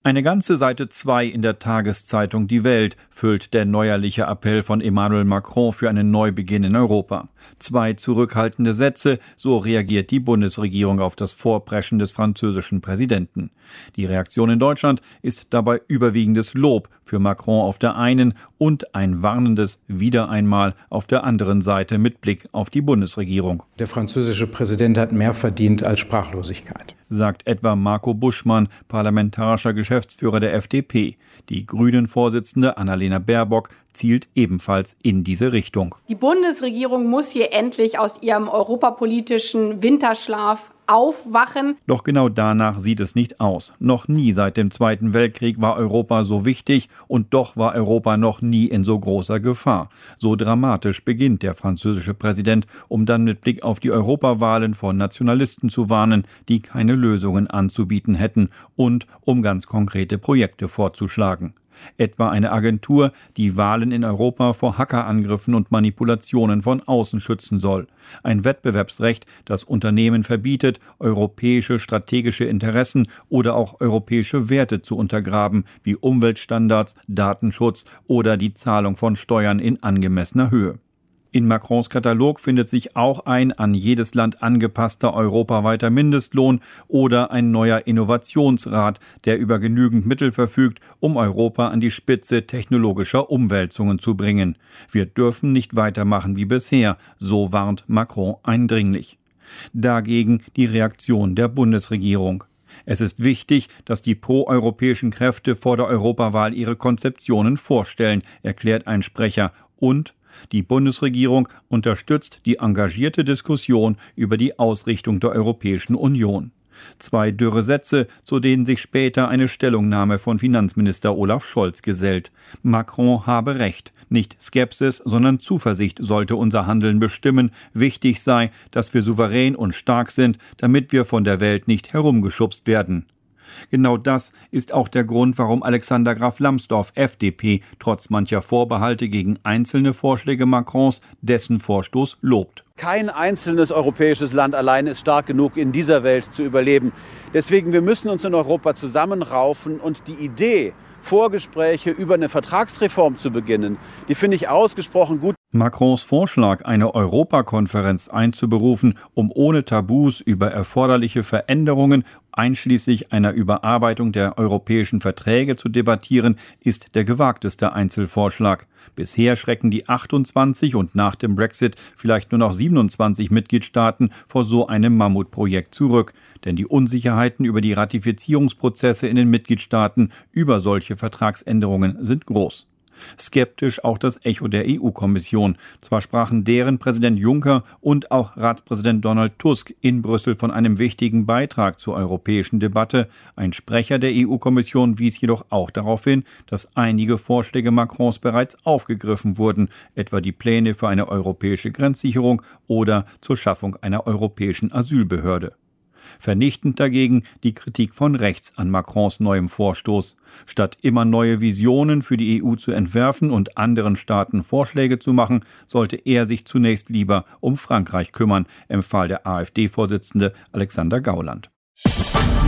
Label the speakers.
Speaker 1: Eine ganze Seite 2 in der Tageszeitung Die Welt füllt der neuerliche Appell von Emmanuel Macron für einen Neubeginn in Europa. 2 zurückhaltende Sätze, so reagiert die Bundesregierung auf das Vorpreschen des französischen Präsidenten. Die Reaktion in Deutschland ist dabei überwiegendes Lob für Macron auf der einen und ein warnendes wieder einmal auf der anderen Seite mit Blick auf die Bundesregierung.
Speaker 2: Der französische Präsident hat mehr verdient als Sprachlosigkeit,
Speaker 1: sagt etwa Marco Buschmann, parlamentarischer Geschäftsführer der FDP. Die Grünen-Vorsitzende Annalena Baerbock zielt ebenfalls in diese Richtung.
Speaker 3: Die Bundesregierung muss hier endlich aus ihrem europapolitischen Winterschlaf aufwachen.
Speaker 1: Doch genau danach sieht es nicht aus. Noch nie seit dem Zweiten Weltkrieg war Europa so wichtig und doch war Europa noch nie in so großer Gefahr. So dramatisch beginnt der französische Präsident, um dann mit Blick auf die Europawahlen vor Nationalisten zu warnen, die keine Lösungen anzubieten hätten und um ganz konkrete Projekte vorzuschlagen. Etwa eine Agentur, die Wahlen in Europa vor Hackerangriffen und Manipulationen von außen schützen soll. Ein Wettbewerbsrecht, das Unternehmen verbietet, europäische strategische Interessen oder auch europäische Werte zu untergraben, wie Umweltstandards, Datenschutz oder die Zahlung von Steuern in angemessener Höhe. In Macrons Katalog findet sich auch ein an jedes Land angepasster europaweiter Mindestlohn oder ein neuer Innovationsrat, der über genügend Mittel verfügt, um Europa an die Spitze technologischer Umwälzungen zu bringen. Wir dürfen nicht weitermachen wie bisher, so warnt Macron eindringlich. Dagegen die Reaktion der Bundesregierung. Es ist wichtig, dass die proeuropäischen Kräfte vor der Europawahl ihre Konzeptionen vorstellen, erklärt ein Sprecher, und die Bundesregierung unterstützt die engagierte Diskussion über die Ausrichtung der Europäischen Union. 2 dürre Sätze, zu denen sich später eine Stellungnahme von Finanzminister Olaf Scholz gesellt. Macron habe recht. Nicht Skepsis, sondern Zuversicht sollte unser Handeln bestimmen. Wichtig sei, dass wir souverän und stark sind, damit wir von der Welt nicht herumgeschubst werden. Genau das ist auch der Grund, warum Alexander Graf Lambsdorff, FDP, trotz mancher Vorbehalte gegen einzelne Vorschläge Macrons dessen Vorstoß lobt.
Speaker 4: Kein einzelnes europäisches Land allein ist stark genug, in dieser Welt zu überleben. Deswegen, wir müssen uns in Europa zusammenraufen und die Idee, Vorgespräche über eine Vertragsreform zu beginnen, die finde ich ausgesprochen gut.
Speaker 1: Macrons Vorschlag, eine Europakonferenz einzuberufen, um ohne Tabus über erforderliche Veränderungen, einschließlich einer Überarbeitung der europäischen Verträge zu debattieren, ist der gewagteste Einzelvorschlag. Bisher schrecken die 28 und nach dem Brexit vielleicht nur noch 27 Mitgliedstaaten vor so einem Mammutprojekt zurück. Denn die Unsicherheiten über die Ratifizierungsprozesse in den Mitgliedstaaten über solche Vertragsänderungen sind groß. Skeptisch auch das Echo der EU-Kommission. Zwar sprachen deren Präsident Juncker und auch Ratspräsident Donald Tusk in Brüssel von einem wichtigen Beitrag zur europäischen Debatte. Ein Sprecher der EU-Kommission wies jedoch auch darauf hin, dass einige Vorschläge Macrons bereits aufgegriffen wurden, etwa die Pläne für eine europäische Grenzsicherung oder zur Schaffung einer europäischen Asylbehörde. Vernichtend dagegen die Kritik von rechts an Macrons neuem Vorstoß. Statt immer neue Visionen für die EU zu entwerfen und anderen Staaten Vorschläge zu machen, sollte er sich zunächst lieber um Frankreich kümmern, empfahl der AfD-Vorsitzende Alexander Gauland.